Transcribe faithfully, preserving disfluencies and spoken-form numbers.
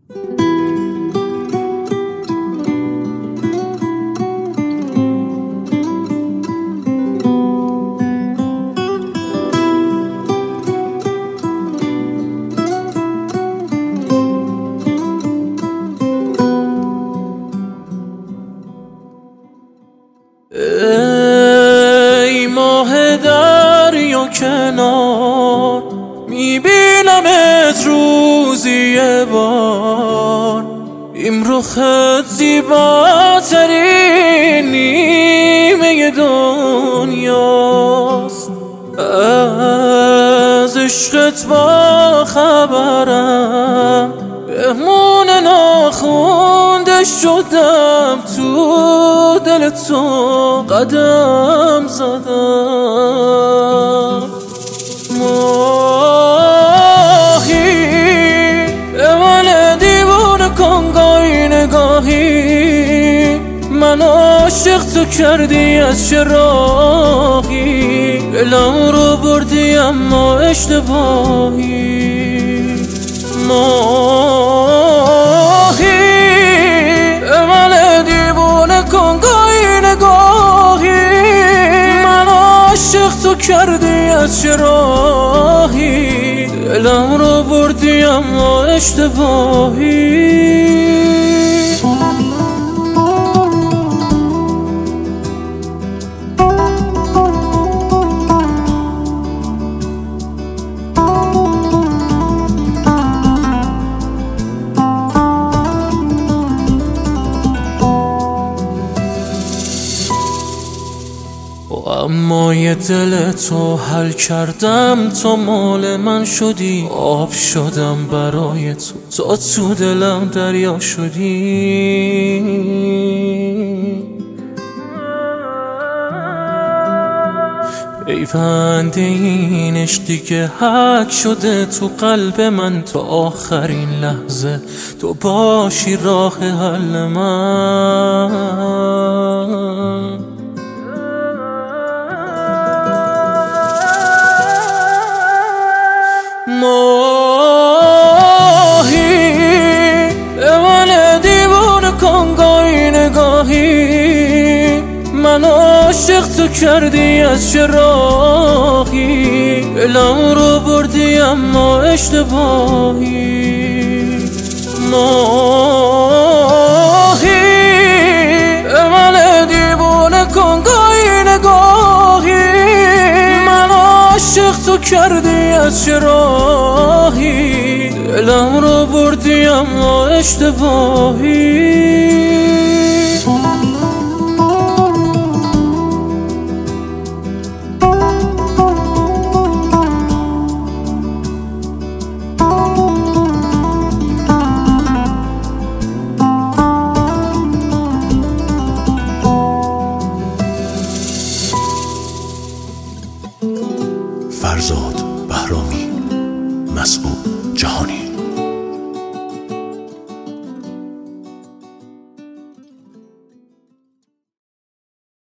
ای ماه دریا کنار، میبینمت روزی یه بار. این رخت زیباترین نیمه دنیاست. از عشقت با خبرم، مهمون ناخونده شدم، تو دل تو قدم زدم. ماهی به من دیوونه کن گاهی نگاهی، من عاشق تو کردی از چه راهی، دلم رو بردی اما اشتباهی. ماهی به من دیوونه کن گاهی نگاهی، من عاشق تو کردی از چه راهی، دلم رو بردی اما اشتباهی. اما یه دل تو حل کردم، تو مال من شدی، آب شدم برای تو، تو تو دلم دریا شدی. پیوند این عشق دیگه حک شده تو قلب من، تا آخرین لحظه تو باشی راه حل من. ماهی به من دیوونه کن گاهی نگاهی، من عاشق تو کردی از چه راهی، دلم رو بردی اما اشتباهی. ماهی به من دیوونه کن گاهی نگاهی، من عاشق تو کردی از چه راهی، دلم رو بردی اما اشتباهی. فرزاد بهرامی، مسعود جهانی.